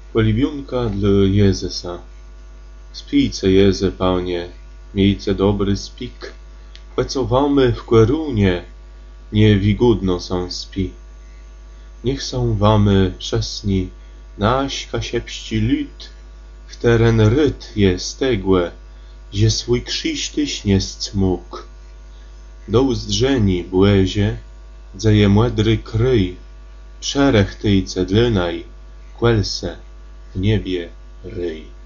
Polibionka dla Jezusa. Spijcie Jezu, Panie, miejcie dobry spik, pracowamy w korunie, niewigudno są spi. Niech są wamy przesni, naś kasiepści lud, w teren ryt je stegłe, że swój krzysztyś nie mógł. Do uzdrzeni błezie, dzeje młodry kryj, przerech tyjce dlynaj, kwelse w niebie ryj.